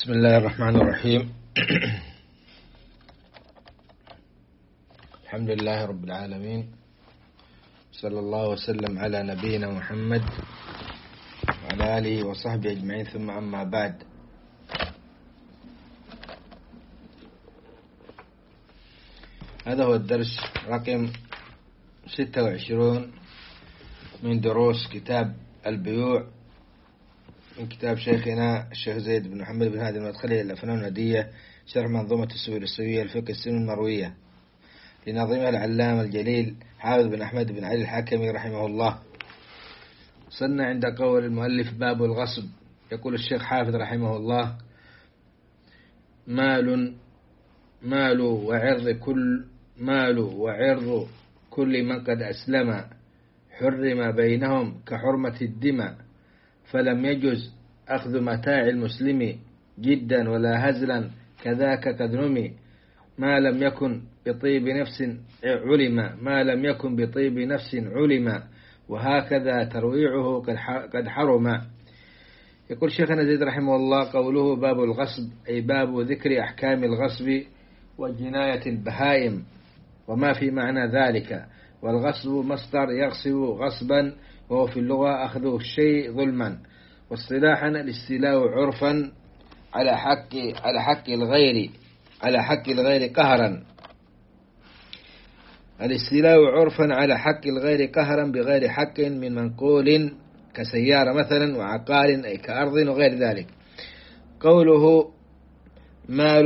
بسم الله الرحمن الرحيم. الحمد لله رب العالمين، صلى الله وسلم على نبينا محمد وعلى آله وصحبه أجمعين، ثم أما بعد. هذا هو الدرس رقم 26 من دروس كتاب البيوع من كتاب شيخنا الشيخ زيد بن محمد بن هادي المدخلي الأفنان الندية، شرح منظومة السبل السوية الفقه السنة المروية لنظيمها العلامة الجليل حافظ بن أحمد بن علي الحكمي رحمه الله. وصلنا عند قول المؤلف باب الغصب. يقول الشيخ حافظ رحمه الله: مال وعرض كل من قد أسلم حرم بينهم كحرمة الدماء، فلم يجز أخذ متاع المسلم جدا ولا هزلا، كذاك قد نمي ما لم يكن بطيب نفس علم وهكذا ترويعه قد حرم. يقول شيخنا زيد رحمه الله: قوله باب الغصب أي باب ذكر أحكام الغصب وجناية البهائم وما في معنى ذلك. والغصب مصدر يغصب غصبا، وهو في اللغة أخذ الشيء ظلما، واصطلاحا الاستيلاء عرفا على حق الغير قهرا. الاستيلاء عرفا على حق الغير قهرا بغير حق من منقول كسيارة مثلا، وعقار أي كأرض وغير ذلك. قوله مال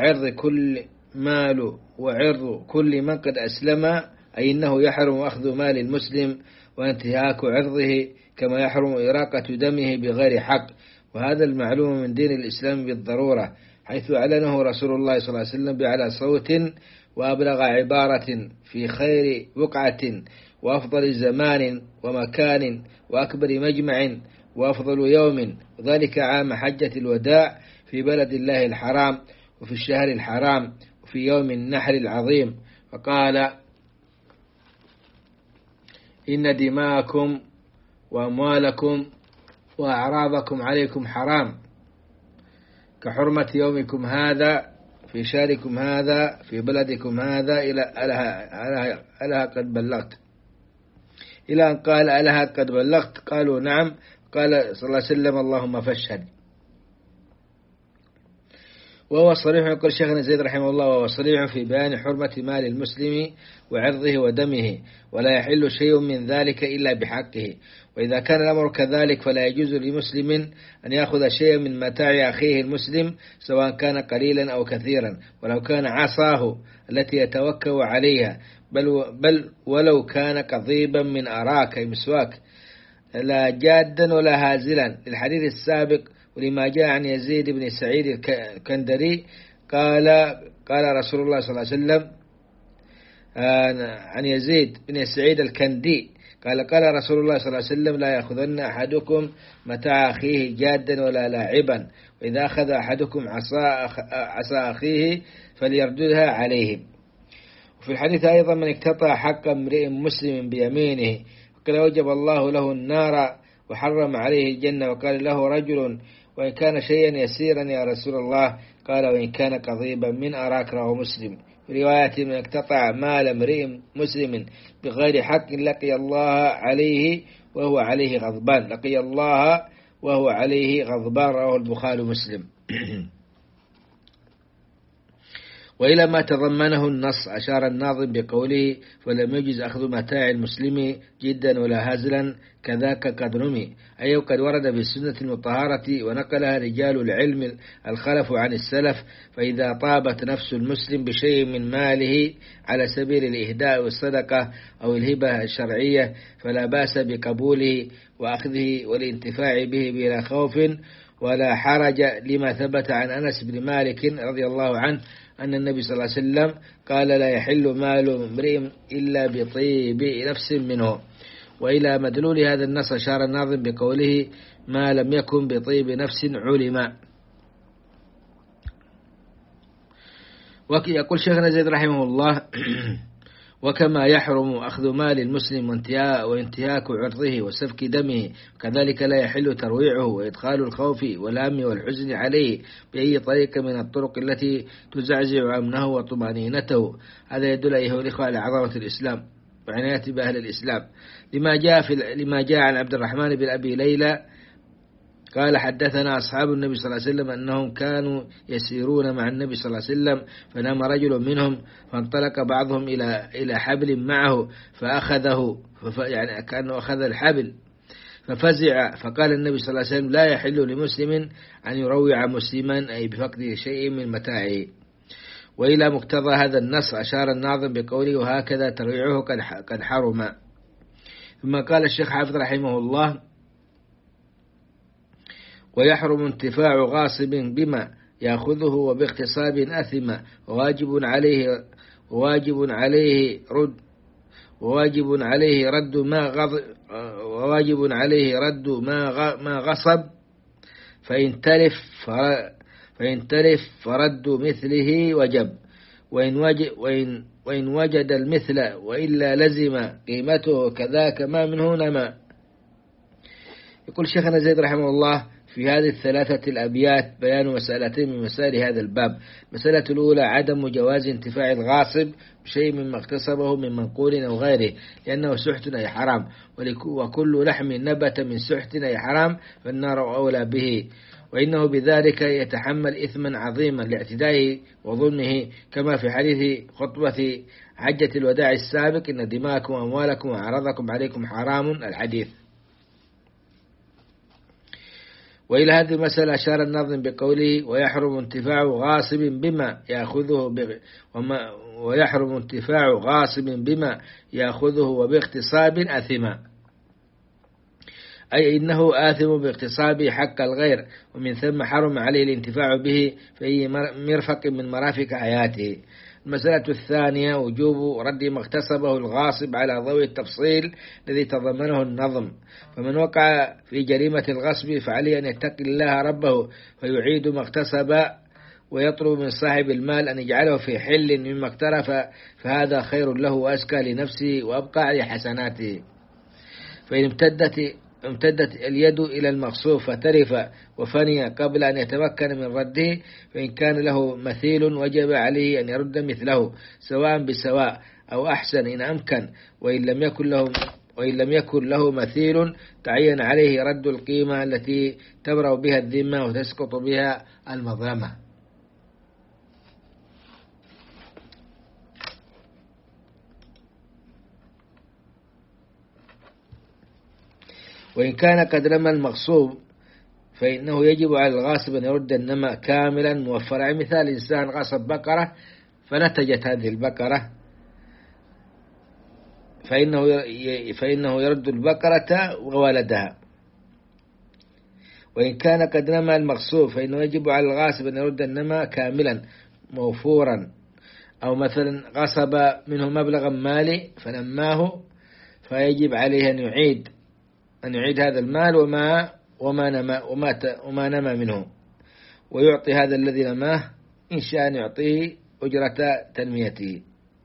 وعرض كل من قد أسلم أي إنه يحرم أخذ مال المسلم وانتهاك عرضه، كما يحرم إراقة دمه بغير حق، وهذا المعلوم من دين الإسلام بالضرورة، حيث أعلنه رسول الله صلى الله عليه وسلم بأعلى صوت وأبلغ عبارة في خير بقعة وأفضل زمان ومكان وأكبر مجمع وأفضل يوم، وذلك عام حجة الوداع في بلد الله الحرام وفي الشهر الحرام وفي يوم النحر العظيم. فقال: إن دماءكم وأموالكم وأعراضكم عليكم حرام كحرمة يومكم هذا في شهركم هذا في بلدكم هذا، ألها قد بلغت، إلى أن قال: ألها قد بلغت؟ قالوا: نعم. قال صلى الله عليه وسلم: اللهم فاشهد. وهو صريح، يقول شيخنا زيد رحمه الله، وهو صريح في بيان حرمة مال المسلم وعرضه ودمه، ولا يحل شيء من ذلك إلا بحقه. وإذا كان الأمر كذلك فلا يجوز لمسلم أن يأخذ شيئا من متاع أخيه المسلم، سواء كان قليلا أو كثيرا، ولو كان عصاه التي يتوكأ عليها، بل ولو كان قضيبا من أراك أي مسواك، لا جادا ولا هازلا، للحديث السابق. ولما جاء عن يزيد بن سعيد الكندري قال رسول الله صلى الله عليه وسلم عن يزيد بن سعيد الكندي قال رسول الله صلى الله عليه وسلم: لا يأخذن أحدكم متاع أخيه جادا ولا لاعبا، وإذا أخذ أحدكم عصا أخيه فليرددها عليه. وفي الحديث أيضا: من اقتطع حق امرئ مسلم بيمينه فقد وجب الله له النار وحرم عليه الجنة. وقال له رجل: وإن كان شيئا يسيرا يا رسول الله؟ قال: وإن كان قضيبا من أراك. رواه مسلم. في رواية: من اقتطع مال امرئ مسلم بغير حق لقي الله وهو عليه غضبان. رواه البخاري ومسلم. وإلى ما تضمنه النص أشار الناظم بقوله: فلم يجز أخذ متاع المسلم جدا ولا هزلا، كذاك قد نمي، أي قد ورد بالسنة المطهرة ونقلها رجال العلم الخلف عن السلف. فإذا طابت نفس المسلم بشيء من ماله على سبيل الإهداء والصدقة أو الهبة الشرعية فلا بأس بقبوله وأخذه والانتفاع به بلا خوف ولا حرج، لما ثبت عن أنس بن مالك رضي الله عنه أن النبي صلى الله عليه وسلم قال: لا يحل مال امرئ إلا بطيب نفس منه. وإلى مدلول هذا النص أشار الناظم بقوله: ما لم يكن بطيب نفس علم. يقول شيخنا زيد رحمه الله: وكما يحرم أخذ مال المسلم وانتهاك عرضه وسفك دمه، كذلك لا يحل ترويعه وإدخال الخوف والهم والحزن عليه بأي طريقة من الطرق التي تزعزع أمنه وطمأنينته. هذا يدل أيها الإخوة على عظمة الإسلام وعناية بأهل الإسلام، لما جاء عن عبد الرحمن بن أبي ليلى قال حدثنا أصحاب النبي صلى الله عليه وسلم أنهم كانوا يسيرون مع النبي صلى الله عليه وسلم، فنام رجل منهم فانطلق بعضهم إلى حبل معه فأخذه، يعني كأنه أخذ الحبل ففزع، فقال النبي صلى الله عليه وسلم لا يحل لمسلم أن يروع مسلما، أي بفقد شيء من متاعه. وإلى مقتضى هذا النص أشار الناظم بقوله وهكذا ترويعه قد حرم. ثم قال الشيخ حافظ رحمه الله ويحرم انتفاع غاصب بما يأخذه وباغتصاب أثم، وواجب عليه رد ما غصب، فإن تلف فرد مثله وجب، وإن وجد المثل وإلا لزم قيمته كذاك ما منه نما. يقول شيخنا زيد رحمه الله في هذه الثلاثة الأبيات بيان مسألتين من مسائل هذا الباب. مسألة الأولى عدم جواز انتفاع الغاصب بشيء مما اغتصبه من منقول أو غيره، لأنه سحت أي حرام، وكل لحم نبت من سحت أي حرام فالنار أولى به، وإنه بذلك يتحمل إثما عظيما لاعتدائه وظلمه، كما في حديث خطبة حجة الوداع السابق إن دماءكم وأموالكم وأعراضكم عليكم حرام الحديث. وإلى هذه المسألة أشار الناظم بقوله ويحرم انتفاع غاصب بما يأخذه وباغتصاب أثما، أي إنه آثم باغتصاب حق الغير، ومن ثم حرم عليه الانتفاع به في أي مرفق من مرافق حياته. المسألة الثانية وجوب رد ما اغتصبه الغاصب على ضوء التفصيل الذي تضمنه النظم، فمن وقع في جريمة الغصب فعليه أن يتقي الله ربه فيعيد ما اغتصب، ويطلب من صاحب المال أن يجعله في حل مما اقترف، فهذا خير له وأزكى لنفسه وأبقى على حسناته. فإن امتدت اليد إلى المغصوب فترف وفني قبل أن يتمكن من رده، فإن كان له مثيل وجب عليه أن يرد مثله سواء بسواء أو أحسن إن أمكن، وإن لم يكن له مثيل تعين عليه رد القيمة التي تبرأ بها الذمة وتسقط بها المظلمة. وإن كان قد رمى المغصوب فإنه يجب على الغاصب أن يرد النمى كاملا موفرا. مثال إنسان غصب بقرة فنتجت هذه البقرة فإنه يرد البقرة وولدها. وإن كان قد رمى المغصوب فإنه يجب على الغاصب أن يرد النمى كاملا موفورا، أو مثلا غصب منه مبلغا مالي فنماه فيجب عليه أن يعيد هذا المال وما نمى منه، ويعطي هذا الذي نماه إن شاء أن يعطيه أجرة تنميته.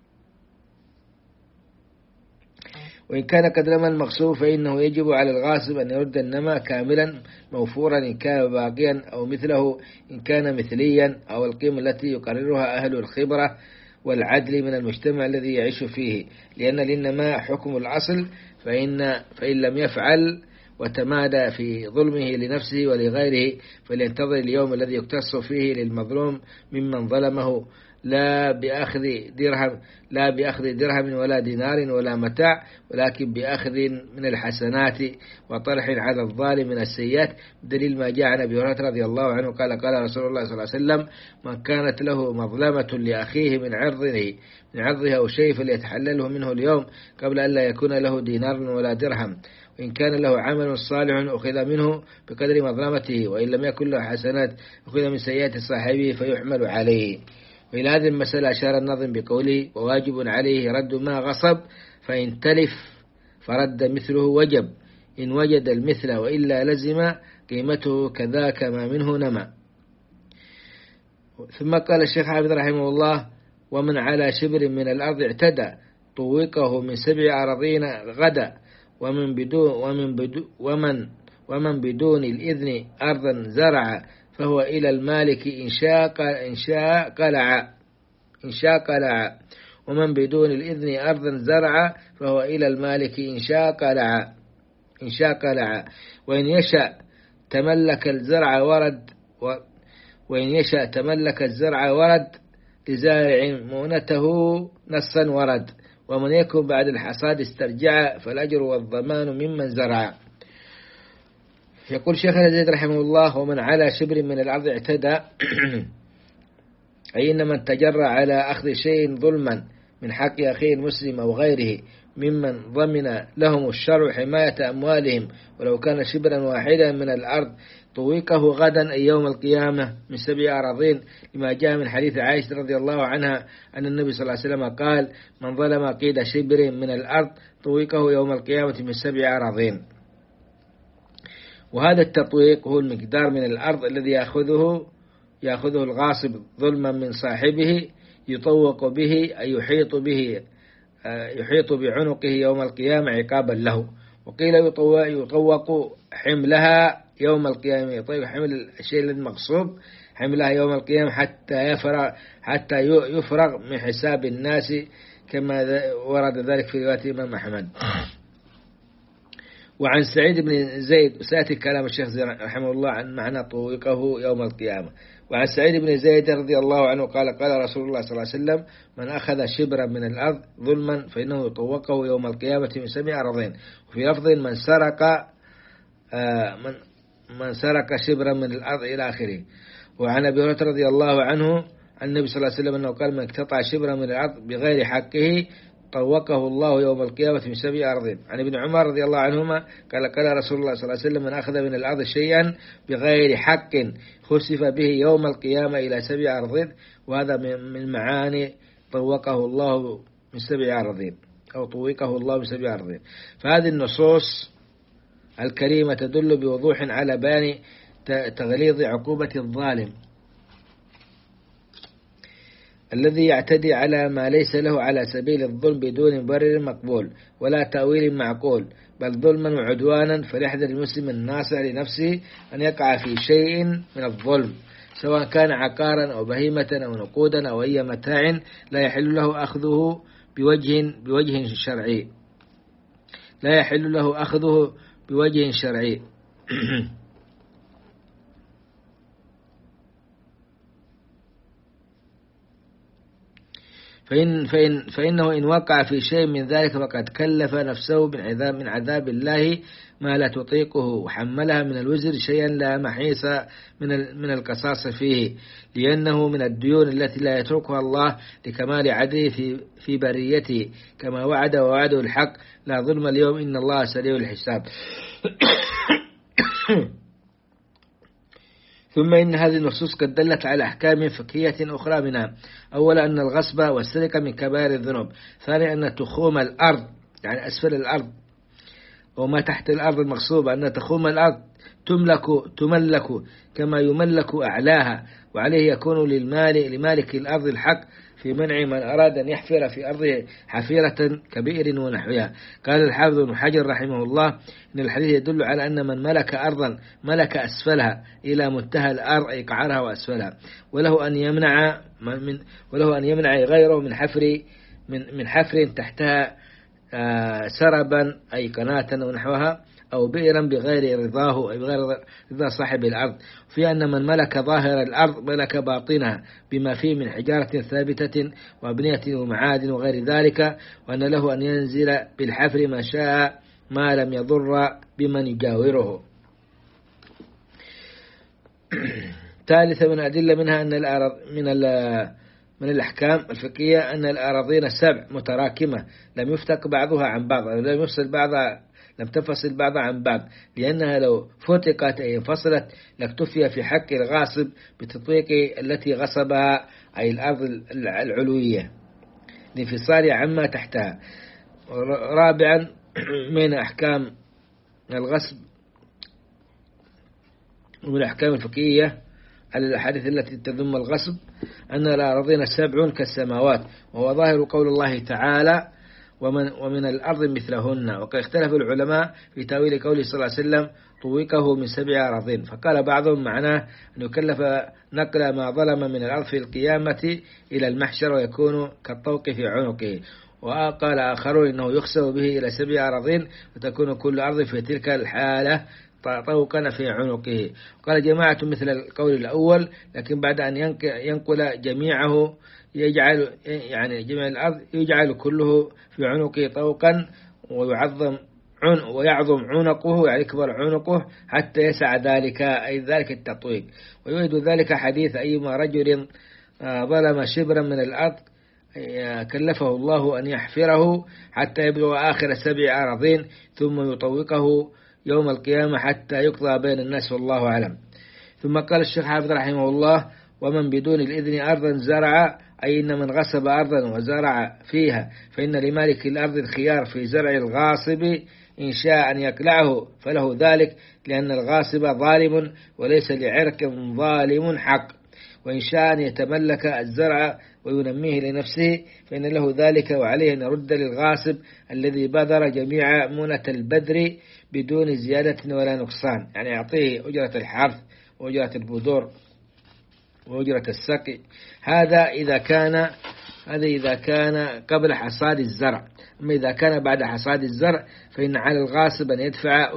وإن كان قد رمى المغصوب فإنه يجب على الغاصب أن يرد النمى كاملا موفورا إن كان باقيا، أو مثله إن كان مثليا، أو القيمة التي يقررها أهل الخبرة والعدل من المجتمع الذي يعيش فيه، لأن للنماء حكم الأصل، فإن لم يفعل وتمادى في ظلمه لنفسه ولغيره فلينتظر اليوم الذي يقتص فيه للمظلوم ممن ظلمه، لا بأخذ درهم ولا دينار ولا متاع، ولكن بأخذ من الحسنات وطرح على الظالم من السيئات، بدليل ما جاء عن أبي هريرة رضي الله عنه قال رسول الله صلى الله عليه وسلم من كانت له مظلمة لأخيه من عرضه أو شيء فليتحلله منه اليوم قبل أن لا يكون له دينار ولا درهم، وإن كان له عمل صالح أخذ منه بقدر مظلمته، وإن لم يكن له حسنات أخذ من سيئات صاحبه فيحمل عليه. وإلى هذه المسألة أشار النظم بقوله وواجب عليه رد ما غصب، فإن تلف فرد مثله وجب، إن وجد المثل وإلا لزم قيمته كذاك ما منه نما. ثم قال الشيخ حافظ رحمه الله ومن على شبر من الأرض اعتدى طوقه من 7 أراضين غدا، ومن بدون الإذن أرضا زرع فهو إلى المالك إن شاء قلع، ومن بدون الإذن أرضا زرع فهو إلى المالك إن شاء قلع، وإن يشاء تملك الزرع ورد لزارع مؤنته نصا ورد، ومن يكن بعد الحصاد استرجع فالأجر والضمان ممن زرع. يقول شيخنا زيد رحمه الله: ومن على شبر من الأرض اعتدى أي إن من تجرى على أخذ شيء ظلما من حق أخيه المسلم أو غيره ممن ضمن لهم الشرع حماية أموالهم ولو كان شبرا واحدا من الأرض طوقه غدا أي يوم القيامة من 7 أراضين، لما جاء من حديث عائشة رضي الله عنها أن النبي صلى الله عليه وسلم قال: من ظلم قيد شبر من الأرض طوقه يوم القيامة من 7 أراضين. وهذا التطويق هو المقدار من الأرض الذي يأخذه الغاصب ظلما من صاحبه، يطوق به أي يحيط بعنقه يوم القيامة عقابا له. وقيل يطوق حملها يوم القيامة، يطوق حمل الشيء المغصوب حملها يوم القيامة حتى يفرغ من حساب الناس، كما ورد ذلك في رواية الإمام أحمد. وعن سعيد بن زيد، سأتي كلام الشيخ رحمه الله عن معنى طوقه يوم القيامة. وعن سعيد بن زيد رضي الله عنه قال: قال رسول الله صلى الله عليه وسلم: من أخذ شبرا من الأرض ظلما فإنه يطوقه يوم القيامة من 7 أراضين. وفي لفظ: من سرق شبرا من الأرض إلى آخره. وعن أبي هريرة رضي الله عنه عن النبي صلى الله عليه وسلم أنه قال: من اقتطع شبرا من الأرض بغير حقه طوقه الله يوم القيامة من 7 أراضين. عن ابن عمر رضي الله عنهما قال: قال رسول الله صلى الله عليه وسلم: من أخذ من الأرض شيئا بغير حق خسف به يوم القيامة إلى 7 أراضين. وهذا من معاني طوقه الله من 7 أراضين، أو طوقه الله من 7 أراضين. فهذه النصوص الكريمة تدل بوضوح على بيان تغليظ عقوبة الظالم الذي يعتدي على ما ليس له على سبيل الظلم بدون مبرر مقبول ولا تأويل معقول، بل ظلما وعدوانا. فليحذر المسلم الناصح لنفسه أن يقع في شيء من الظلم، سواء كان عقارا أو بهيمة أو نقودا أو أي متاع لا يحل له أخذه بوجه شرعي، فإنه إن وقع في شيء من ذلك فقد كلف نفسه من عذاب الله ما لا تطيقه، وحملها من الوزر شيئا لا محيص من القصاص فيه، لأنه من الديون التي لا يتركها الله لكمال عدله في بريته، كما وعده الحق: لا ظلم اليوم إن الله سريع الحساب. ثم إن هذه النصوص قد دلت على أحكام فقهية أخرى منها: أولا أن الغصب والسرقة من كبائر الذنوب. ثانيا أن تخوم الأرض يعني أسفل الأرض وما تحت الأرض المغصوبة، أن تخوم الأرض تملك كما يملك أعلاها، وعليه يكون لمالك الأرض الحق في منع من أراد أن يحفر في أرضه حفيرة كبئر ونحوها. قال الحافظ ابن حجر رحمه الله: إن الحديث يدل على أن من ملك أرضا ملك أسفلها إلى منتهى الأرض أي قعرها وأسفلها، وله أن يمنع غيره من حفر تحتها سربا أي قناة ونحوها، أو بئرا بغير رضاه أي بغير رضا صاحب الأرض. في أن من ملك ظاهر الأرض ملك باطنها بما فيه من حجارة ثابتة وأبنية ومعادن وغير ذلك، وأن له أن ينزل بالحفر ما شاء ما لم يضر بمن يجاوره. ثالثا من الأدلة منها أن من الأحكام الفقهية أن الأراضين السبع متراكمة لم يفتق بعضها عن بعض، لم تنفصل بعضها عن بعض، لأنها لو فتقت أي انفصلت لاكتفي في حق الغاصب بتطويق التي غصبها أي الأرض العلوية لانفصالها عما تحتها. رابعا من أحكام الغصب ومن الأحكام الفقهية على الأحاديث التي تذم الغصب أن الأراضين 7 كالسماوات، وهو ظاهر قول الله تعالى: ومن الأرض مثلهن. وقد اختلف العلماء في تأويل قوله صلى الله عليه وسلم طوقه من 7 أراضين، فقال بعضهم معناه أن يكلف نقل ما ظلم من الأرض في القيامة إلى المحشر ويكون كالطوق في عنقه. وقال آخرون إنه يخسف به إلى 7 أراضين وتكون كل أرض في تلك الحالة طوقا في عنقه. قال جماعة مثل القول الأول، لكن بعد أن ينقل جميعه يجعل يعني جميع الأرض يجعل كله في عنقه طوقا ويعظم عنقه، يعني يكبر عنقه حتى يسع ذلك، أي ذلك التطويق. ويريد ذلك حديث أيما رجل ظلم شبرا من الأرض كلفه الله أن يحفره حتى يبلغ آخر 7 أراضين ثم يطوقه يوم القيامة حتى يقضى بين الناس، والله أعلم. ثم قال الشيخ حافظ رحمه الله: ومن بدون الإذن أرضا زرع، أي إن من غصب أرضا وزرع فيها فإن لمالك الأرض الخيار في زرع الغاصب إن شاء أن يقلعه فله ذلك، لأن الغاصب ظالم وليس لعرق ظالم حق، وإن شاء أن يتملك الزرع وينميه لنفسه فإن له ذلك، وعليه أن يرد للغاصب الذي بذر جميع مونة البذر بدون زيادة ولا نقصان، يعني يعطيه أجرة الحرث وأجرة البذور وأجرة السقي. هذا إذا كان قبل حصاد الزرع. أما إذا كان بعد حصاد الزرع فإن على الغاصب أن يدفع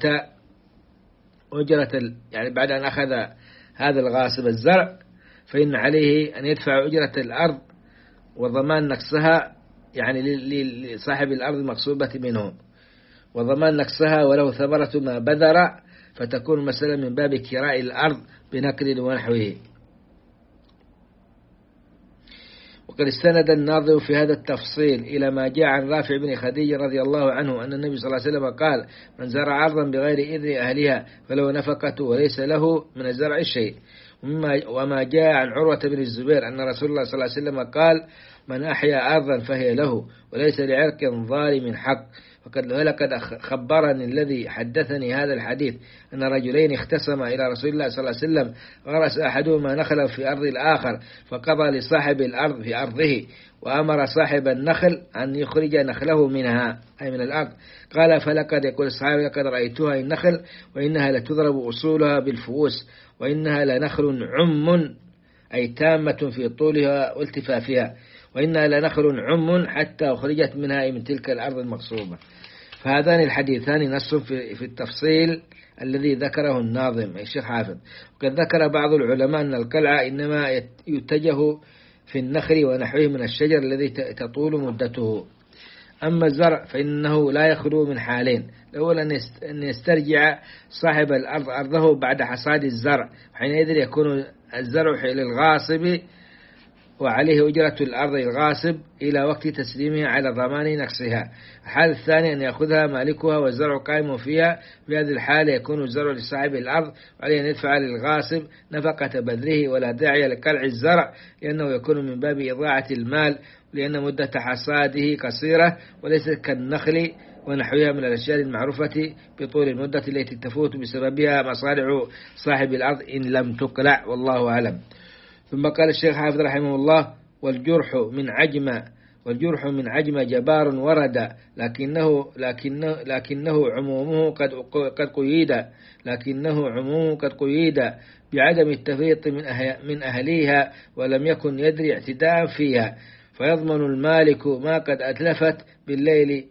أجرة يعني بعد أن أخذ هذا الغاصب الزرع فإن عليه أن يدفع أجرة الأرض وضمان نقصها، يعني لصاحب الأرض المغصوبة منه، وضمان نقصها وله ثمرة ما بذر، فتكون مثلا من باب كراء الأرض بنقل ونحوه. وقد استند الناظم في هذا التفصيل إلى ما جاء عن رافع بن خديج رضي الله عنه أن النبي صلى الله عليه وسلم قال: من زرع أرضا بغير إذن أهلها فله نفقة وليس له من الزرع شيء. وما جاء عن عروة بن الزبير أن رسول الله صلى الله عليه وسلم قال: من أحيا أرضا فهي له وليس لعرق ظالم حق. ولقد خبرني الذي حدثني هذا الحديث أن رجلين اختصما إلى رسول الله صلى الله عليه وسلم، غرس أحدهما نخلا في أرض الآخر فقضى لصاحب الأرض في أرضه، وأمر صاحب النخل أن يخرج نخله منها، أي من الأرض. قال: فلقد يقول الصحابي: لقد رأيتها النخل وإنها لتضرب أصولها بالفؤوس، وإنها لنخل عم، أي تامة في طولها والتفافها، وإنها لنخل عم حتى أخرجت منها من تلك الأرض المغصوبة. فهذان الحديثان نص في التفصيل الذي ذكره الناظم الشيخ حافظ. وقد ذكر بعض العلماء أن القلع إنما يتجه في النخل ونحوه من الشجر الذي تطول مدته. أما الزرع فإنه لا يخلو من حالين: الأول أن يسترجع صاحب الأرض أرضه بعد حصاد الزرع، حينئذ يكون الزرع للغاصب وعليه أجرة الأرض الغاصب إلى وقت تسليمها على ضمان نقصها. الحالة الثانية أن يأخذها مالكها والزرع قائم فيها، في هذه الحالة يكون الزرع لصاحب الأرض وعليه أن يدفع للغاصب نفقة بذره، ولا داعي لقلع الزرع لأنه يكون من باب إضاعة المال، لأن مدة حصاده قصيرة وليست كالنخل ونحوها من الأشياء المعروفة بطول المدة التي تفوت بسببها مصالح صاحب الأرض إن لم تقلع، والله أعلم. ثم قال الشيخ حافظ رحمه الله: والجرح من عجم جبار ورد، لكنه عمومه قد قيد بعدم التفريط من أهليها، ولم يكن يدري اعتداء فيها، فيضمن المالك ما قد أتلفت بالليل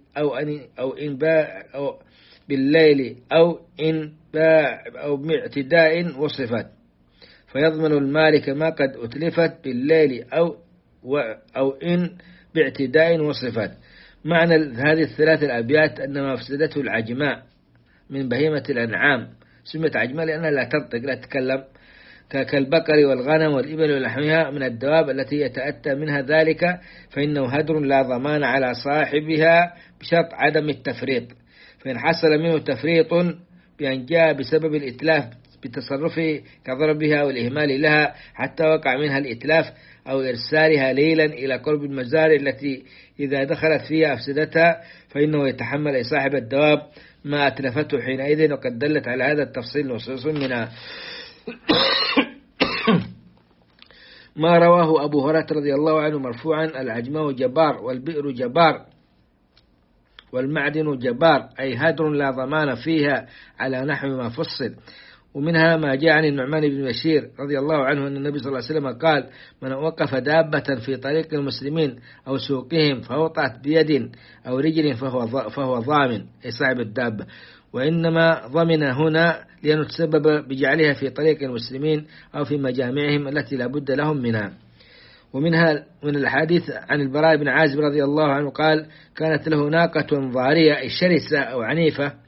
أو إن باع أو باعتداء وصفت. فيضمن المالك ما قد أتلفت بالليل أو إن باعتداء وصفت. معنى هذه الثلاث الأبيات أن مفسدته العجماء من بهيمة الأنعام، سميت عجماء لأنها لا تنطق لا تتكلم، كالبقر والغنم والإبل ولحمها من الدواب التي يتأتى منها ذلك، فإنه هدر لا ضمان على صاحبها بشرط عدم التفريط. فإن حصل منه تفريط بأن جاء بسبب الإتلاف بتصرفه كضربها والإهمال لها حتى وقع منها الإتلاف، أو إرسالها ليلا إلى قرب المزارع التي إذا دخلت فيها أفسدتها، فإنه يتحمل أي صاحب الدواب ما أتلفته حينئذ. وقد دلت على هذا التفصيل نصوص منها ما رواه أبو هريرة رضي الله عنه مرفوعا: العجماء جبار والبئر جبار، والمعدن جبار أي هدر لا ضمان فيها على نحو ما فصل. ومنها ما جاء عن النعمان بن بشير رضي الله عنه أن النبي صلى الله عليه وسلم قال: من وقف دابة في طريق المسلمين أو سوقهم فوطأت بيد أو رجل فهو ضامن أي صاحب الدابة. وإنما ضمن هنا لأنه تسبب بجعلها في طريق المسلمين أو في مجامعهم التي لا بد لهم منها. ومنها من الحديث عن البراء بن عازب رضي الله عنه قال: كانت له ناقة ضارية أي شرسة أو عنيفة،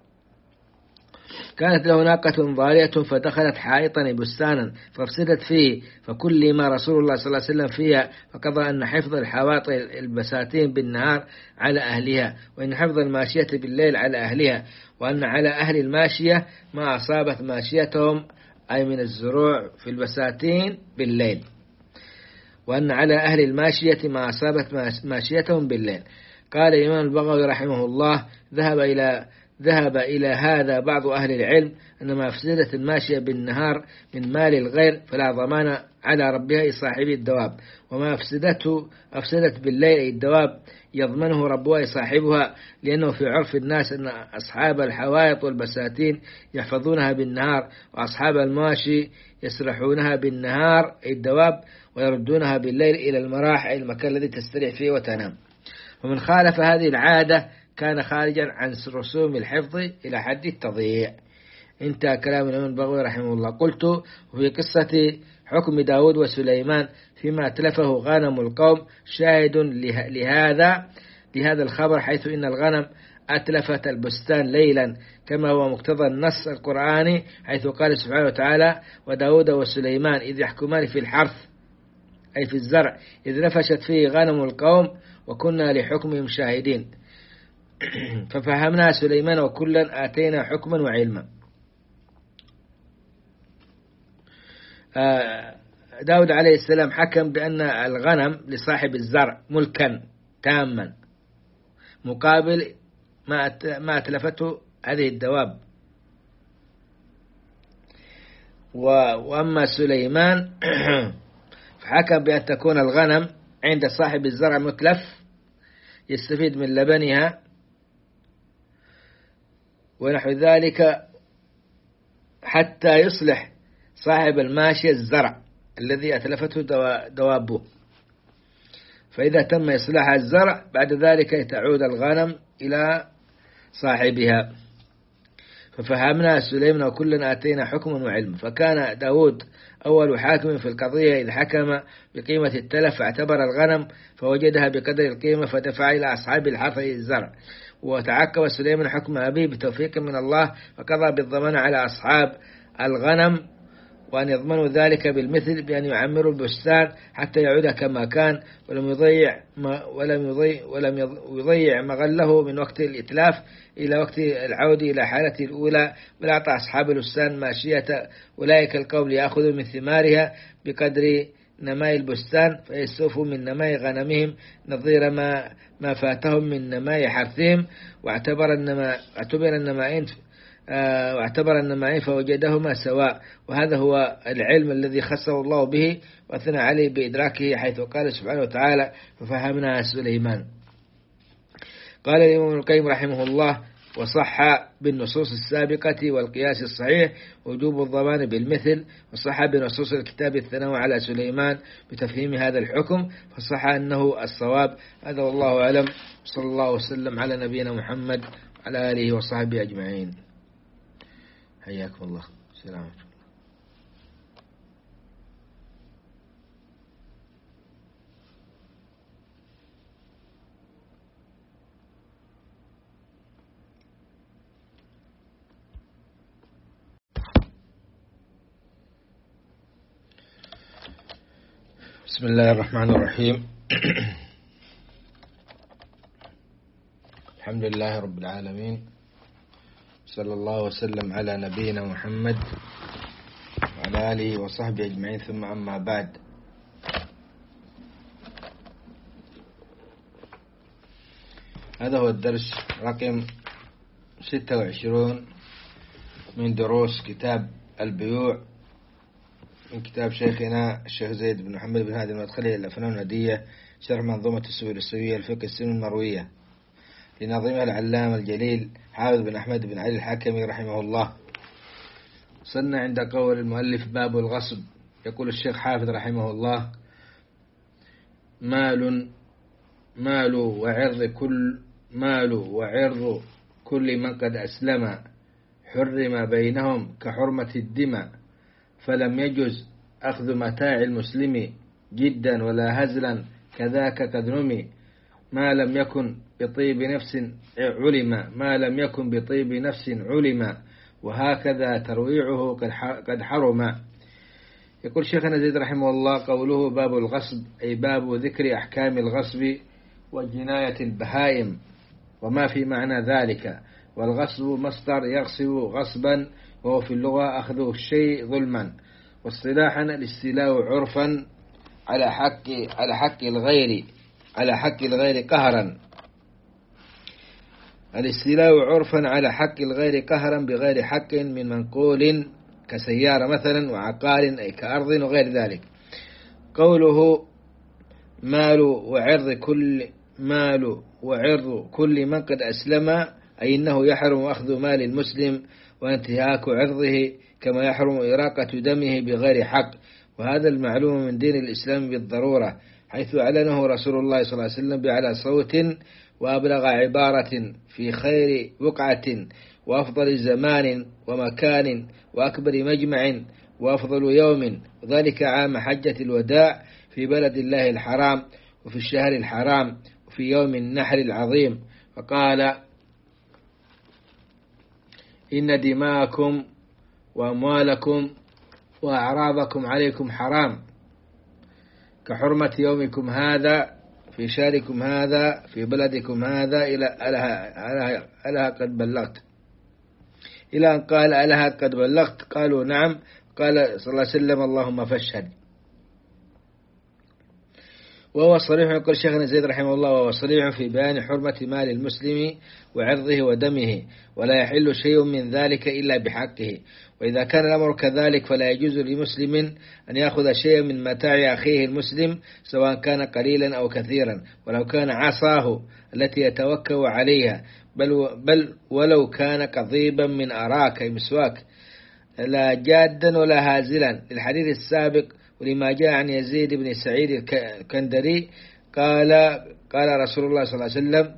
كانت له ناقة ضارية فدخلت حائطا بستانا فافسدت فيه، فكل ما رسول الله صلى الله عليه وسلم فيها، فقضى أن حفظ الحواطئ البساتين بالنهار على أهلها، وأن حفظ الماشية بالليل على أهلها، وأن على أهل الماشية ما أصابت ماشيتهم أي من الزروع في البساتين بالليل، وأن على أهل الماشية ما أصابت ماشيتهم بالليل. قال الإمام البغوي رحمه الله: ذهب إلى هذا بعض أهل العلم أن ما أفسدت الماشية بالنهار من مال الغير فلا ضمان على ربها صاحب الدواب، وما أفسدت بالليل أي الدواب يضمنه ربها صاحبها، لأنه في عرف الناس أن أصحاب الحوائط والبساتين يحفظونها بالنهار، وأصحاب الماشي يسرحونها بالنهار أي الدواب، ويردونها بالليل إلى المراح أي المكان الذي تستريح فيه وتنام. ومن خالف هذه العادة كان خارجا عن رسوم الحفظ إلى حد التضييع. انتهى كلام الإمام البغوي رحمه الله. قلت: وفي قصة حكم داود وسليمان فيما أتلفه غنم القوم شاهد لهذا الخبر، حيث إن الغنم أتلفت البستان ليلا كما هو مقتضى النص القرآني، حيث قال سبحانه وتعالى: وداود وسليمان إذ يحكمان في الحرث أي في الزرع إذ نفشت فيه غنم القوم وكنا لحكمهم شاهدين. ففهمنا سليمان وكلا آتينا حكما وعلما. داود عليه السلام حكم بأن الغنم لصاحب الزرع ملكا تاما مقابل ما أتلفته هذه الدواب. وأما سليمان فحكم بأن تكون الغنم عند صاحب الزرع متلف يستفيد من لبنها ونحو ذلك حتى يصلح صاحب الماشية الزرع الذي أتلفته دوابه، فإذا تم إصلاح الزرع بعد ذلك تعود الغنم إلى صاحبها. ففهمنا سليمان وكلا آتينا حكما وعلما. فكان داود أول حاكم في القضية إذ حكم بقيمة التلف فاعتبر الغنم فوجدها بقدر القيمة فدفع إلى أصحاب الحرث الزرع. وتعقب سليمان حكم أبيه بتوفيق من الله فقضى بالضمان على أصحاب الغنم وأن يضمنوا ذلك بالمثل بأن يعمروا البستان حتى يعود كما كان ولم يضيع مغله من وقت الإتلاف إلى وقت العود إلى حالته الأولى، بل أعطى أصحاب البستان ماشية أولئك القوم ليأخذوا من ثمارها بقدر نماء البستان فيستوفوا من نماء غنمهم نظير ما فاتهم من نماء حرثهم. واعتبر النمائين فوجدهما سواء، وهذا هو العلم الذي خصه الله به وأثنى عليه بإدراكه، حيث قال سبحانه وتعالى: ففهمنا سليمان. قال الإمام ابن القيم رحمه الله: وصح بالنصوص السابقة والقياس الصحيح وجوب الضمان بالمثل، وصح بنصوص الكتاب الثناء على سليمان بتفهيم هذا الحكم فصح أنه الصواب. هذا والله أعلم، صلى الله وسلم على نبينا محمد وعلى آله وصحبه أجمعين. حياكم الله. السلام عليكم. بسم الله الرحمن الرحيم. الحمد لله رب العالمين، صلى الله وسلم على نبينا محمد وعلى آله وصحبه أجمعين، ثم أما بعد. هذا هو الدرس رقم 26 من دروس كتاب البيوع من كتاب شيخنا الشيخ زيد بن محمد بن هادي المدخلي للأفنان الندية، شرح منظومة السبل السوية الفقه السنن المروية. لنظيمه العلامة الجليل حافظ بن أحمد بن علي الحكمي رحمه الله. وصلنا عند قول المؤلف باب الغصب. يقول الشيخ حافظ رحمه الله: مال وعرض كل من قد أسلم حرم بينهم كحرمة الدماء، فلم يجز أخذ متاع المسلم جدا ولا هزلا، كذاك قد نمي ما لم يكن بطيب نفس علم وهكذا ترويعه قد حرم. يقول شيخنا زيد رحمه الله: قوله باب الغصب أي باب ذكر أحكام الغصب وجناية البهائم وما في معنى ذلك. والغصب مصدر يغصب غصبا، وهو في اللغة أخذ الشيء ظلما. واصطلاحا الاستيلاء عرفا على حق الغير قهرا. الاستيلاء عرفا على حق الغير قهرا بغير حق من منقول كسيارة مثلا، وعقار أي كأرض وغير ذلك. قوله مال وعرض كل من قد أسلم أي إنه يحرم أخذ مال المسلم وانتهاك عرضه، كما يحرم إراقة دمه بغير حق. وهذا المعلوم من دين الإسلام بالضرورة، حيث أعلنه رسول الله صلى الله عليه وسلم بأعلى صوت وأبلغ عبارة في خير بقعة وأفضل زمان ومكان وأكبر مجمع وأفضل يوم، وذلك عام حجة الوداع في بلد الله الحرام وفي الشهر الحرام وفي يوم النحر العظيم. فقال: إن دماءكم وأموالكم وأعراضكم عليكم حرام كحرمة يومكم هذا في شهركم هذا في بلدكم هذا ألها قد بلغت، إلى أن قال: ألها قد بلغت؟ قالوا: نعم. قال صلى الله عليه وسلم: اللهم فاشهد. وهو صريح، يقول شيخنا زيد رحمه الله، وهو صريح في بيان حرمة مال المسلم وعرضه ودمه، ولا يحل شيء من ذلك إلا بحقه. وإذا كان الأمر كذلك فلا يجوز لمسلم أن يأخذ شيئا من متاع أخيه المسلم، سواء كان قليلا أو كثيرا، ولو كان عصاه التي يتوكل عليها، بل ولو كان قضيبا من أراك أي مسواك، لا جادا ولا هازلا، للحديث السابق. ولما جاء عن يزيد بن سعيد الكندري قال رسول الله صلى الله عليه وسلم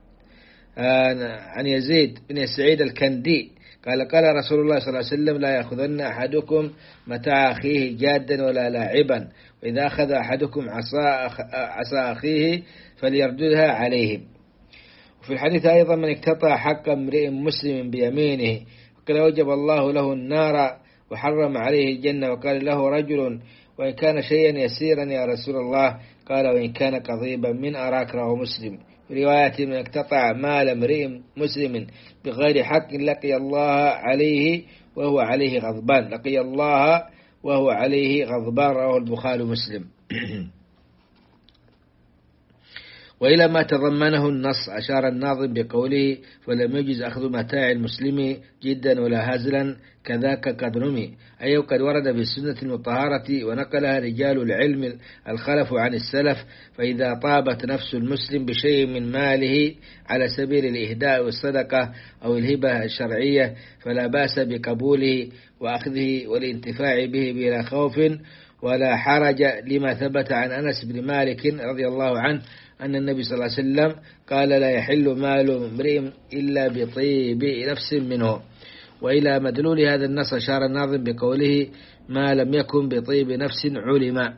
عن يزيد بن سعيد الكندي قال رسول الله صلى الله عليه وسلم: لا يأخذن أحدكم متاع أخيه جادا ولا لاعبا، وإذا أخذ أحدكم عصا أخيه فليرددها عليه. وفي الحديث أيضا: من اقتطع حق امرئ مسلم بيمينه فقد أوجب الله له النار وحرم عليه الجنة. وقال له رجل: وإن كان شيئا يسيرا يا رسول الله؟ قال: وإن كان قضيبا من أراك. رواه مسلم. في رواية: من اقتطع مال امرئ مسلم بغير حق لقي الله عليه وهو عليه غضبان. رواه البخاري ومسلم. وإلى ما تضمنه النص أشار الناظم بقوله: فلم يجز أخذ متاع المسلم جدا ولا هزلا، كذاك قد نمي، أي قد ورد في السنة المطهرة ونقلها رجال العلم الخلف عن السلف. فإذا طابت نفس المسلم بشيء من ماله على سبيل الإهداء والصدقة أو الهبة الشرعية فلا بأس بقبوله وأخذه والانتفاع به بلا خوف ولا حرج، لما ثبت عن أنس بن مالك رضي الله عنه أن النبي صلى الله عليه وسلم قال: لا يحل مال امرئ إلا بطيب نفس منه. وإلى مدلول هذا النص أشار الناظم بقوله: ما لم يكن بطيب نفس علم.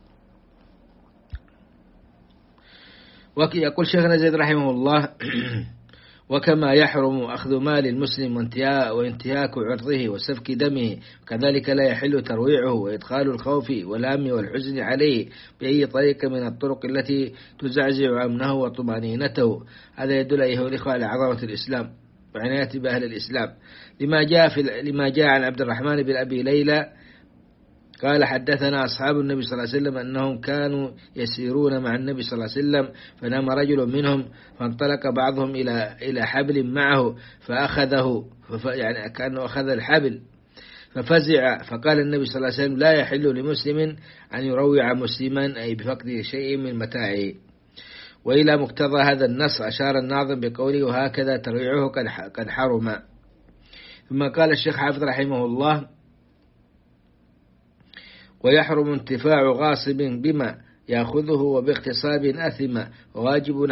يقول شيخنا زيد رحمه الله: وكما يحرم أخذ مال المسلم وانتهاك عرضه وسفك دمه، كذلك لا يحل ترويعه وإدخال الخوف والهم والحزن عليه بأي طريقة من الطرق التي تزعزع أمنه وطمأنينته. هذا يدل أيها الإخوة على عظمة الإسلام وعناية بأهل الإسلام، لما جاء عن عبد الرحمن بن أبي ليلى قال: حدثنا أصحاب النبي صلى الله عليه وسلم أنهم كانوا يسيرون مع النبي صلى الله عليه وسلم، فنام رجل منهم فانطلق بعضهم إلى حبل معه فأخذه، يعني كأنه أخذ الحبل ففزع، فقال النبي صلى الله عليه وسلم: لا يحل لمسلم أن يروع مسلما، أي بفقد شيء من متاعه. وإلى مقتضى هذا النص أشار الناظم بقوله وهكذا ترويعه قد حرم. ثم قال الشيخ حافظ رحمه الله ويحرم انتفاع غاصب بما يأخذه وباغتصاب أثم وواجب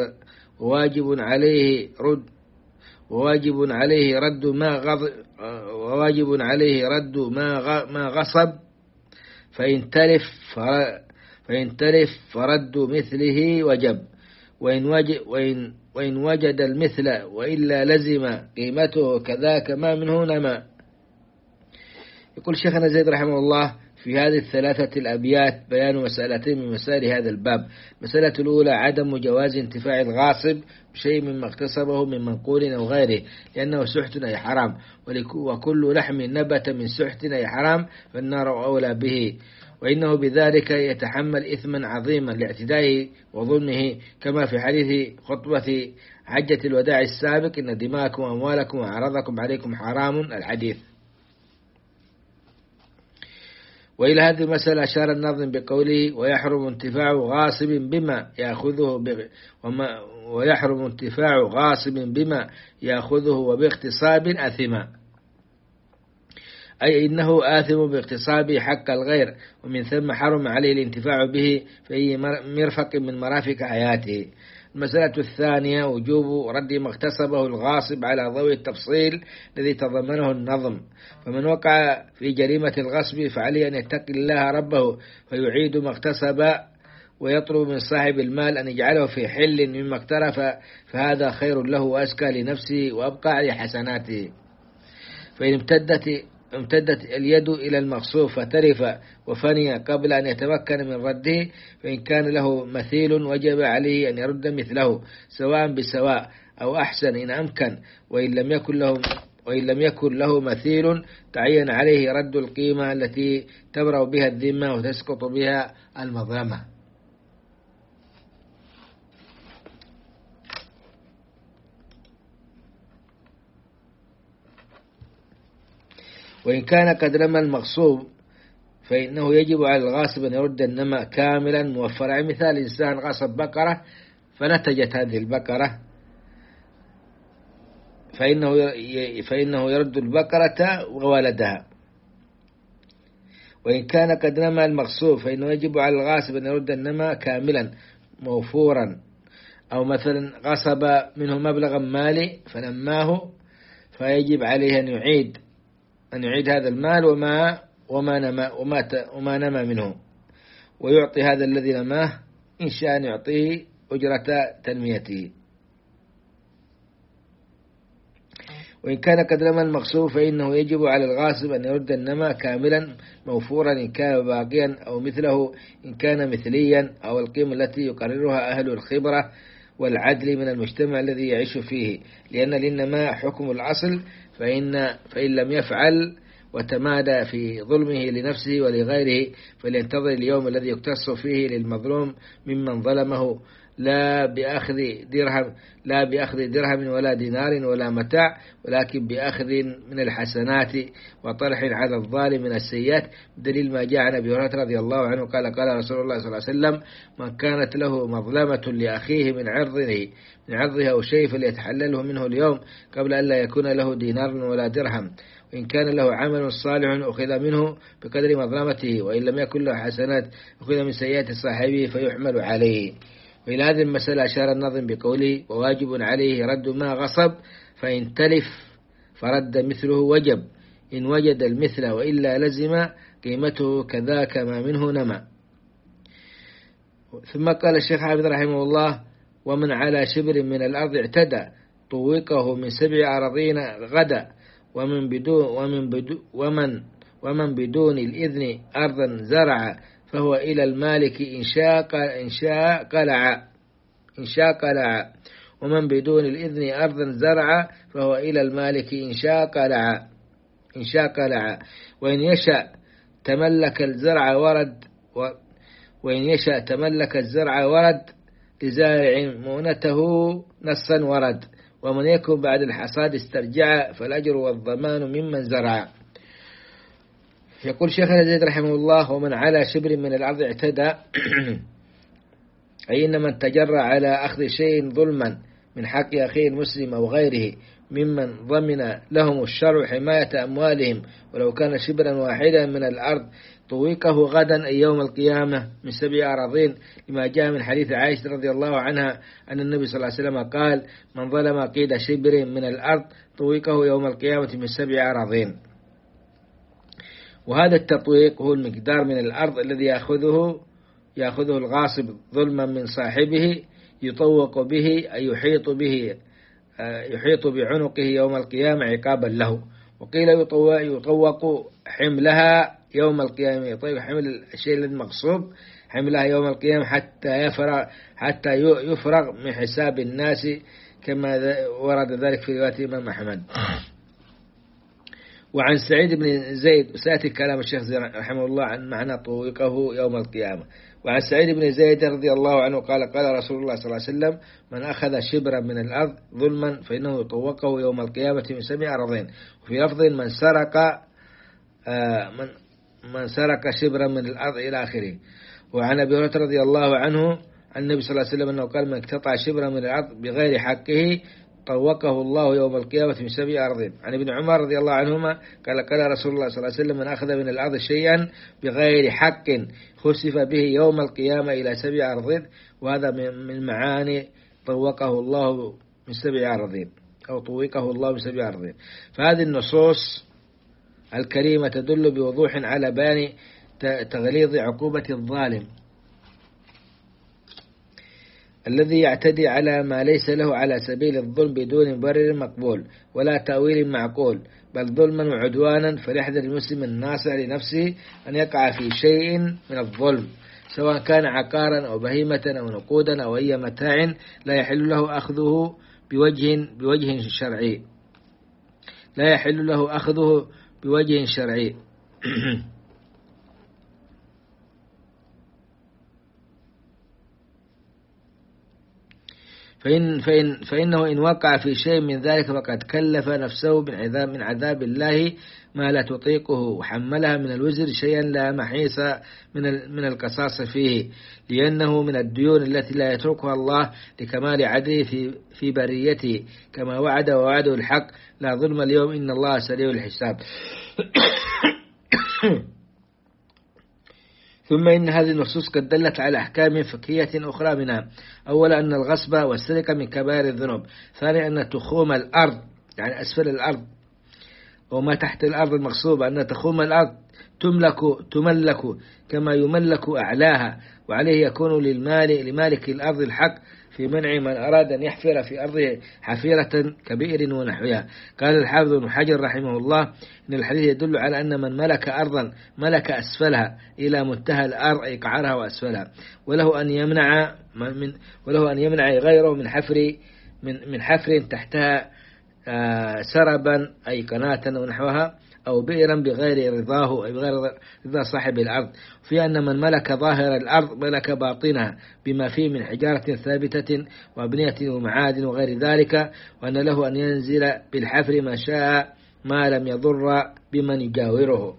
عليه رد ما غصب فإن تلف فرد مثله وجب وإن وجد المثل وإلا لزم قيمته كذاك ما منه نما. يقول شيخنا زيد رحمه الله في هذه الثلاثة الأبيات بيان مسألتين من مسائل هذا الباب. المسألة الأولى عدم جواز انتفاع الغاصب بشيء مما اغتصبه من منقول أو غيره لأنه سحت أي حرام، وكل لحم نبت من سحت أي حرام فالنار أولى به، وإنه بذلك يتحمل إثما عظيما لاعتدائه وظلمه، كما في حديث خطبة حجة الوداع السابق إن دماءكم وأموالكم وأعراضكم عليكم حرام الحديث. وإلى هذه المسألة أشار الناظم بقوله ويحرم انتفاع غاصب بما يأخذه وباغتصاب أثما، أي إنه آثم باغتصاب حق الغير، ومن ثم حرم عليه الانتفاع به في أي مرفق من مرافق حياته. المسألة الثانية وجوب رد ما اغتصبه الغاصب على ضوء التفصيل الذي تضمنه النظم، فمن وقع في جريمة الغصب فعليه أن يتقي الله ربه فيعيد ما اغتصب ويطلب من صاحب المال أن يجعله في حل مما اقترف، فهذا خير له وأزكى لنفسه وأبقى على حسناته. فإن امتدت اليد إلى المغصوب فترف وفني قبل أن يتمكن من رده فإن كان له مثيل وجب عليه أن يرد مثله سواء بسواء أو أحسن إن أمكن، وإن لم يكن له مثيل تعين عليه رد القيمة التي تبرأ بها الذمة وتسقط بها المظلمة. وإن كان قد رمى المغصوب فإنه يجب على الغاصب أن يرد النمى كاملا موفرا. مثال إنسان غصب بقرة فنتجت هذه البقرة فإنه يرد البقرة وولدها. وإن كان قد رمى المغصوب فإنه يجب على الغاصب أن يرد النمى كاملا موفورا، أو مثلا غصب منه مبلغا مالي فنماه فيجب عليه أن يعيد هذا المال وما نمى منه، ويعطي هذا الذي نماه إن شاء أن يعطيه أجرة تنميته. وإن كان قد رمى المغصوب فإنه يجب على الغاصب أن يرد النمى كاملا موفورا إن كان باقيا، أو مثله إن كان مثليا، أو القيمة التي يقررها أهل الخبرة والعدل من المجتمع الذي يعيش فيه، لأن للنماء حكم الأصل، فإن لم يفعل وتمادى في ظلمه لنفسه ولغيره فلينتظر اليوم الذي يقتص فيه للمظلوم ممن ظلمه، لا بأخذ درهم ولا دينار ولا متاع، ولكن بأخذ من الحسنات وطرح على الظالم من السيئات، دليل ما جاء عن أبي هريرة رضي الله عنه قال رسول الله صلى الله عليه وسلم من كانت له مظلمة لأخيه من عرضه أو شيء فليتحلله منه اليوم قبل أن لا يكون له دينار ولا درهم، وإن كان له عمل صالح أخذ منه بقدر مظلمته، وإن لم يكن له حسنات أخذ من سيئات صاحبه فيحمل عليه. وإلى هذه المسألة أشار الناظم بقوله وواجب عليه رد ما غصب، فإن تلف فرد مثله وجب إن وجد المثل وإلا لزم قيمته كذاك ما منه نما. ثم قال الشيخ حافظ رحمه الله ومن على شبر من الأرض اعتدى طوقه من 7 أراضين غدا، ومن بدون الإذن أرضا زرع فهو إلى المالك إن شاء قلع، ومن بدون الإذن أرضا زرع فهو إلى المالك إن شاء قلع، وإن يشاء تملك الزرع ورد لزارع مؤنته نصا ورد، ومن يكن بعد الحصاد استرجع فالأجر والضمان ممن زرع. يقول شيخنا زيد رحمه الله ومن على شبر من الأرض اعتدى أي إن من تجرى على أخذ شيء ظلما من حق أخيه المسلم أو غيره ممن ضمن لهم الشرع حماية أموالهم ولو كان شبرا واحدا من الأرض طويقه غدا أي يوم القيامة من 7 أراضين، لما جاء من حديث عائشة رضي الله عنها أن النبي صلى الله عليه وسلم قال: من ظلم قيد شبر من الأرض طويقه يوم القيامة من 7 أراضين. وهذا التطويق هو المقدار من الأرض الذي يأخذه الغاصب ظلما من صاحبه، يطوق به أي يحيط بعنقه يوم القيامة عقابا له. وقيل يطوق حملها يوم القيامة، يطوق حمل الشيء المغصوب حملها يوم القيامة حتى يفرغ من حساب الناس، كما ورد ذلك في رواية الإمام أحمد. وعن سعيد بن زيد، سيأتي كلام الشيخ رحمه الله عن معنى طويقه يوم القيامة. وعن سعيد بن زيد رضي الله عنه قال: قال رسول الله صلى الله عليه وسلم: من أخذ شبرا من الأرض ظلما فإنه يطوقه يوم القيامة من 7 أراضين. وفي لفظ: من سرق شبرا من الأرض إلى آخره. وعن أبي هريرة رضي الله عنه عن النبي صلى الله عليه وسلم أنه قال: من اقتطع شبرا من الأرض بغير حقه طوقه الله يوم القيامة من 7 أراضين. عن ابن عمر رضي الله عنهما قال: قال رسول الله صلى الله عليه وسلم: من أخذ من الأرض شيئا بغير حق خسف به يوم القيامة إلى 7 أراضين. وهذا من معاني طوقه الله من 7 أراضين، أو طوقه الله من 7 أراضين. فهذه النصوص الكريمة تدل بوضوح على بيان تغليظ عقوبة الظالم الذي يعتدي على ما ليس له على سبيل الظلم بدون مبرر مقبول ولا تأويل معقول، بل ظلما وعدوانا. فليحذر المسلم الناصح لنفسه أن يقع في شيء من الظلم، سواء كان عقارا أو بهيمة أو نقودا أو أي متاع لا يحل له أخذه بوجه شرعي، لا يحل له أخذه بوجه شرعي. فإنه إن وقع في شيء من ذلك فقد كلف نفسه من عذاب الله ما لا تطيقه، وحملها من الوزر شيئا لا محيص من القصاص فيه، لأنه من الديون التي لا يتركها الله لكمال عدله في بريته، كما وعده الحق: لا ظلم اليوم إن الله سريع الحساب. ثم إن هذه النصوص قد دلت على أحكام فقهية أخرى، منها: أولا أن الغصب والسرقة من كبائر الذنوب. ثانيا أن تخوم الأرض، يعني أسفل الأرض وما تحت الأرض المغصوبة، أن تخوم الأرض تملك كما يملك أعلاها، وعليه يكون لمالك الأرض الحق في منع من أراد أن يحفر في أرضه حفيرة كبئر ونحوها. قال الحافظ ابن حجر رحمه الله: إن الحديث يدل على أن من ملك أرضا ملك أسفلها إلى منتهى الأرض أي قعرها وأسفلها، وله أن يمنع غيره من حفر تحتها سربا أي قناة ونحوها، أو بئرا بغير رضاه أي بغير رضا صاحب الأرض. في أن من ملك ظاهر الأرض ملك باطنها بما فيه من حجارة ثابتة وأبنية ومعادن وغير ذلك، وأن له أن ينزل بالحفر ما شاء ما لم يضر بمن يجاوره.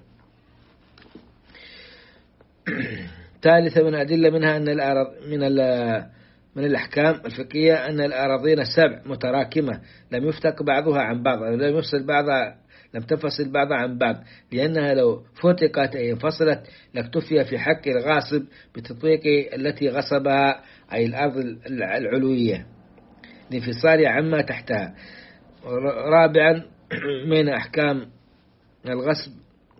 ثالثا من الأدلة منها أن من الأحكام الفقهية أن الأراضين 7 متراكمة لم يفتق بعضها عن بعض، لم تفصل بعضها عن بعض، لأنها لو فتقت أي انفصلت لاكتفي في حق الغاصب بتطويق التي غصبها أي الأرض العلوية لانفصال عما تحتها. رابعا من أحكام الغصب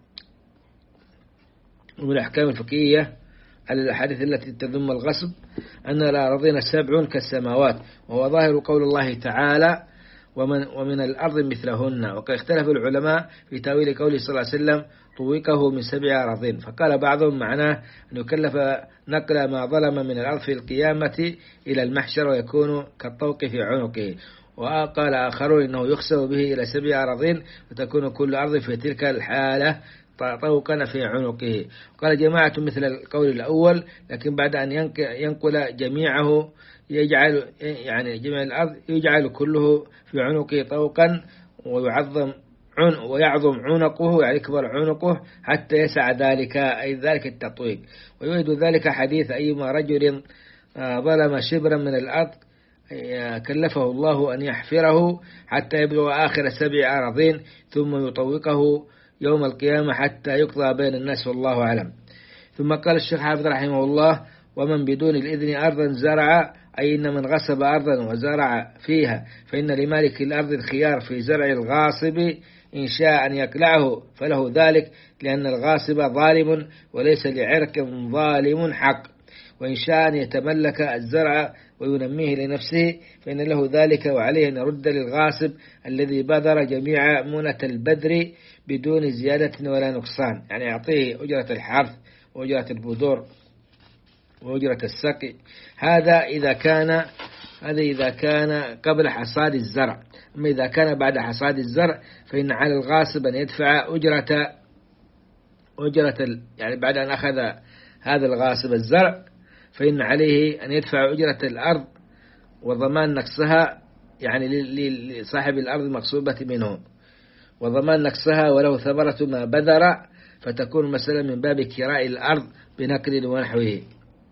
ومن الأحكام الفقهية على الأحاديث التي تذم الغصب أن الأراضين 7 كالسماوات، وهو ظاهر قول الله تعالى: ومن الأرض مثلهن. وقد اختلف العلماء في تأويل قوله صلى الله عليه وسلم: طويقه من 7 أراضين. فقال بعضهم معناه أن يكلف نقل ما ظلم من الأرض في القيامة إلى المحشر ويكون كالطوق في عنقه. وقال آخرون إنه يخسف به إلى 7 أراضين وتكون كل أرض في تلك الحالة طوقا في عنقه. قال جماعة مثل القول الأول، لكن بعد أن ينقل جميعه جميع الأرض يجعل كله في عنقه طوقا ويعظم عنقه، يعني يكبر عنقه حتى يسع ذلك، أي ذلك التطويق. ويؤيد ذلك حديث: أيما رجل ظلم شبرا من الأرض كلفه الله أن يحفره حتى يبلغ آخر 7 أراضين ثم يطوقه يوم القيامة حتى يقضى بين الناس والله أعلم. ثم قال الشيخ حافظ رحمه الله: ومن بدون الإذن أرضا زرع، أي إن من غصب أرضا وزرع فيها فإن لمالك الأرض الخيار في زرع الغاصب إن شاء أن يقلعه فله ذلك، لأن الغاصب ظالم وليس لعرق ظالم حق، وإن شاء أن يتملك الزرع وينميه لنفسه فإن له ذلك، وعليه أن يرد للغاصب الذي بذر جميع منة البذر بدون زيادة ولا نقصان، يعني يعطيه أجرة الحرث وأجرة البذور وأجرة السقي. هذا إذا كان قبل حصاد الزرع. أما إذا كان بعد حصاد الزرع فإن على الغاصب أن يدفع يعني بعد أن أخذ هذا الغاصب الزرع فإن عليه أن يدفع أجرة الأرض وضمان نقصها، يعني لصاحب الأرض المغصوبة منه، وضمان نقصها ولو ثمرة ما بذر، فتكون مثلا من باب كراء الأرض بنقل ونحوه.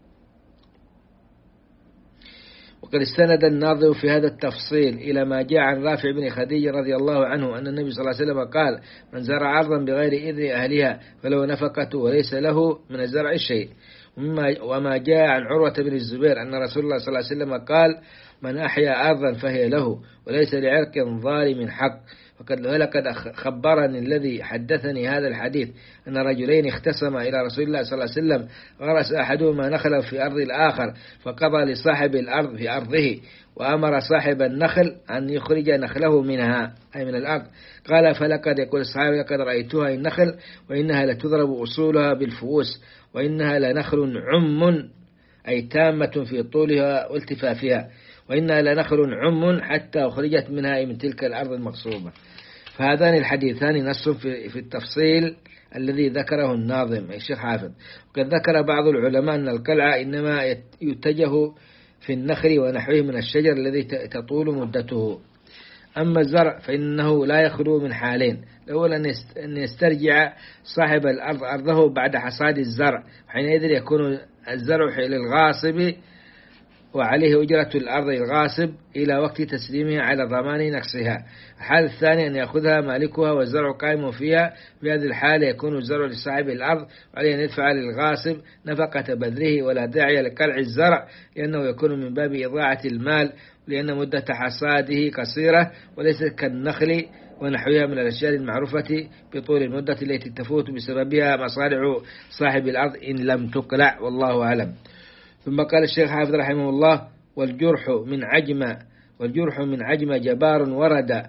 وقد استند الناظم في هذا التفصيل إلى ما جاء عن رافع بن خديج رضي الله عنه أن النبي صلى الله عليه وسلم قال: من زرع أرضا بغير إذن أهلها فله نفقة وليس له من الزرع شيء. وما جاء عن عروة بن الزبير أن رسول الله صلى الله عليه وسلم قال: من أحيا أرضا فهي له وليس لعرق ظالم حق. ولقد خبرني الذي حدثني هذا الحديث أن رجلين اختصما إلى رسول الله صلى الله عليه وسلم، غرس أحدهما نخلا في أرض الآخر فقضى لصاحب الأرض في أرضه، وأمر صاحب النخل أن يخرج نخله منها، أي من الأرض. قال: فلقد يقول الصحابي: لقد رأيتها النخل وإنها لتضرب أصولها بالفؤوس، وإنها لنخل عم، أي تامة في طولها والتفافها، وإنها لنخل عم حتى أخرجت منها من تلك الأرض المغصوبة. فهذان الحديثان نص في التفصيل الذي ذكره الناظم الشيخ حافظ. وقد ذكر بعض العلماء أن القلع إنما يتجه في النخل ونحوه من الشجر الذي تطول مدته. أما الزرع فإنه لا يخلو من حالين: الأول أن يسترجع صاحب الأرض أرضه بعد حصاد الزرع، حينئذ يكون الزرع للغاصب وعليه أجرة الأرض الغاصب إلى وقت تسليمها على ضمان نقصها. الحال الثاني أن يأخذها مالكها والزرع قائم فيها، في هذه الحالة يكون الزرع لصاحب الأرض وعليه أن يدفع للغاصب نفقة بذره، ولا داعي لقلع الزرع لأنه يكون من باب إضاعة المال، لأن مدة حصاده قصيرة وليست كالنخل ونحوها من الأشياء المعروفة بطول المدة التي تفوت بسببها مصالح صاحب الأرض إن لم تقلع، والله أعلم. ثم قال الشيخ حافظ رحمه الله: والجرح من عجم جبار ورد،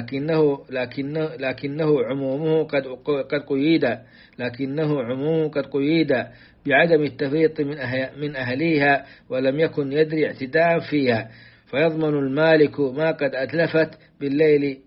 لكنه عمومه قد قيد بعدم التفريط من أهليها، ولم يكن يدري اعتداء فيها، فيضمن المالك ما قد أتلفت بالليل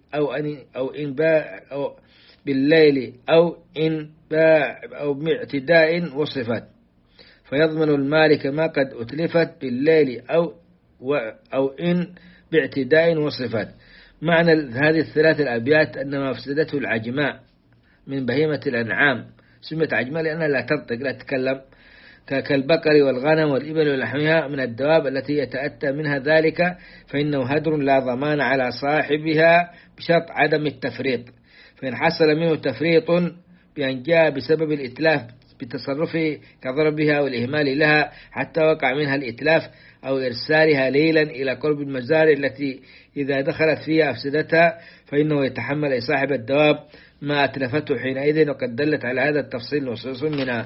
أو إن باع أو باعتداء وصفت. فيضمن المالك ما قد أتلفت بالليل أو إن باعتداء وصفت. معنى هذه الثلاث الأبيات أن مفسدته العجماء من بهيمة الأنعام، سميت عجماء لأنها لا تنطق لا تتكلم، كالبقر والغنم والإبل ولحمها من الدواب التي يتأتى منها ذلك، فإنه هدر لا ضمان على صاحبها بشرط عدم التفريط. فإن حصل منه تفريط بأن جاء بسبب الإتلاف بتصرفه كضربها والإهمال لها حتى وقع منها الإتلاف، أو إرسالها ليلا إلى قرب المزارع التي إذا دخلت فيها أفسدتها، فإنه يتحمل صاحب الدواب ما أتلفته حينئذ. وقد دلت على هذا التفصيل نصوص منها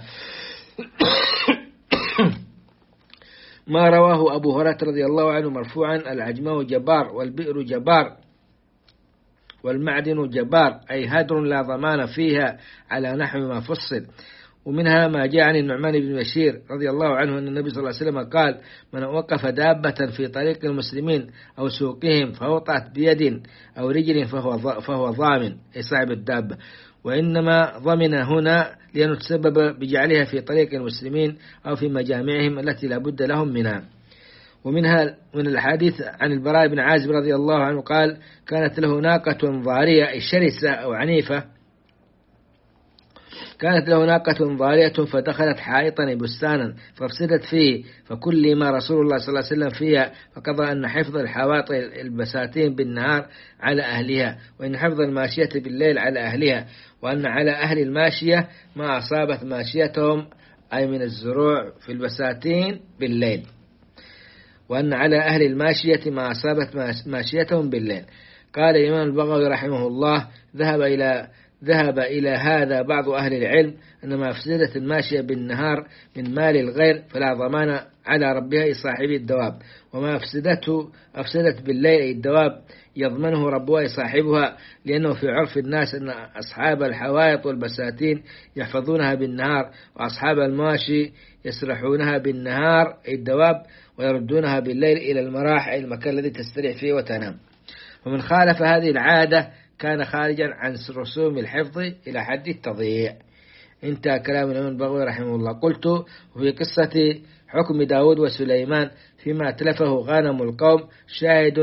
ما رواه أبو هريرة رضي الله عنه مرفوعا: العجماء جبار والبئر جبار والمعدن جبار، أي هدر لا ضمان فيها على نحو ما فصل. ومنها ما جاء عن النعمان بن بشير رضي الله عنه أن النبي صلى الله عليه وسلم قال: من وقف دابة في طريق المسلمين أو سوقهم فوطأت بيد أو رجل فهو ضامن، أي صاحب الدابة. وإنما ضمن هنا لأنه تسبب بجعلها في طريق المسلمين أو في مجامعهم التي لا بد لهم منها. ومنها من الحديث عن البراء بن عازب رضي الله عنه قال: كانت له ناقة ضارية، أي شرسة أو عنيفة، كانت له ناقة ضارية فدخلت حائطا بستانا فافسدت فيه، فكل ما رسول الله صلى الله عليه وسلم فيها، فقضى أن حفظ الحواطئ البساتين بالنهار على أهلها، وأن حفظ الماشية بالليل على أهلها، وأن على أهل الماشية ما أصابت ماشيتهم أي من الزروع في البساتين بالليل، وأن على أهل الماشية ما أصابت ماشيتهم بالليل. قال الإمام البغوي رحمه الله: ذهب إلى هذا بعض أهل العلم أن ما أفسدت الماشية بالنهار من مال الغير فلا ضمان على ربها صاحب الدواب، وما أفسدت بالليل الدواب يضمنه ربها صاحبها، لأنه في عرف الناس أن أصحاب الحوائط والبساتين يحفظونها بالنهار، وأصحاب المواشي يسرحونها بالنهار الدواب، ويردونها بالليل إلى المراح المكان الذي تستريح فيه وتنام. ومن خالف هذه العادة كان خارجا عن رسوم الحفظ إلى حد التضييع. انتهى كلام الإمام البغوي رحمه الله. قلت: وفي قصة حكم داود وسليمان فيما أتلفه غنم القوم شاهد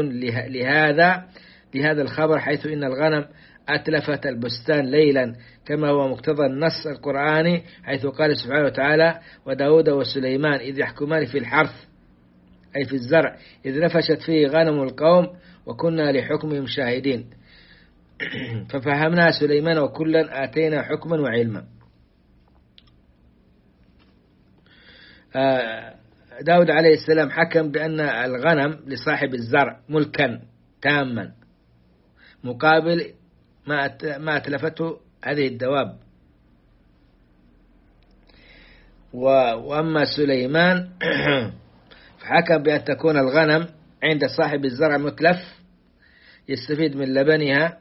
لهذا الخبر، حيث إن الغنم أتلفت البستان ليلا، كما هو مقتضى النص القرآني، حيث قال سبحانه وتعالى: وداود وسليمان إذ يحكمان في الحرث أي في الزرع إذ نفشت فيه غنم القوم وكنا لحكمهم شاهدين. ففهمنا سليمان وكلا آتينا حكما وعلما. داود عليه السلام حكم بأن الغنم لصاحب الزرع ملكا تاما مقابل ما أتلفته هذه الدواب. وأما سليمان فحكم بأن تكون الغنم عند صاحب الزرع متلف يستفيد من لبنها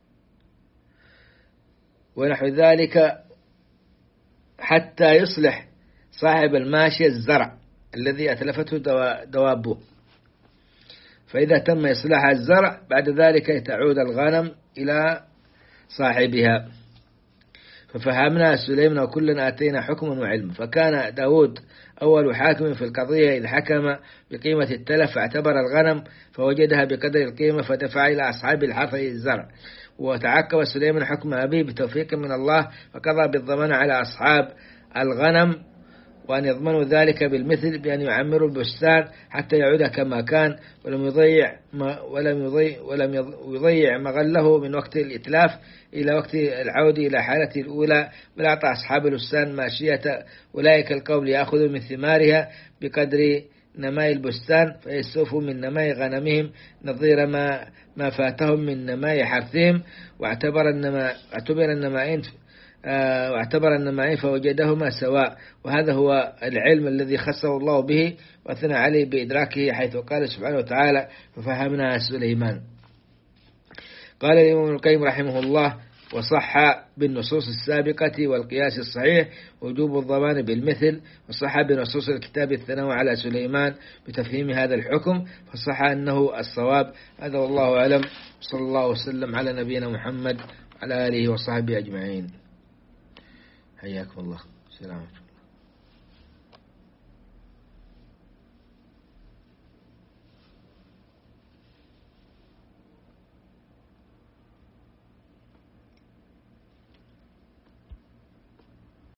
ونحو ذلك حتى يصلح صاحب الماشية الزرع الذي أتلفته دوابه، فإذا تم إصلاح الزرع بعد ذلك تعود الغنم إلى صاحبها. ففهمنا سليمان وكلا آتينا حكما وعلما. فكان داود أول حاكم في القضية إذ حكم بقيمة التلف، فاعتبر الغنم فوجدها بقدر القيمة فدفع إلى أصحاب الحرث الزرع. وتعقب سليمان حكم أبيه بتوفيق من الله، فقضى بالضمان على أصحاب الغنم وأن يضمنوا ذلك بالمثل بأن يعمروا البستان حتى يعود كما كان، ولم يضيع مغله من وقت الإتلاف إلى وقت العود إلى حالته الأولى، بل أعطى أصحاب البستان ماشية أولئك القوم ليأخذوا من ثمارها بقدر نماء البستان، فيستوفوا من نماء غنمهم نظير ما فاتهم من نماء حرثهم. واعتبر النمائين فوجدهما سواء، وهذا هو العلم الذي خصه الله به وأثنى عليه بإدراكه، حيث قال سبحانه وتعالى: ففهمنا سليمان. قال الإمام ابن القيم رحمه الله: وصح بالنصوص السابقة والقياس الصحيح وجوب الضمان بالمثل، وصح بنصوص الكتاب الثناء على سليمان بتفهيم هذا الحكم، فصح أنه الصواب. هذا والله أعلم، صلى الله وسلم على نبينا محمد وعلى آله وصحبه أجمعين. حياكم الله. سلام.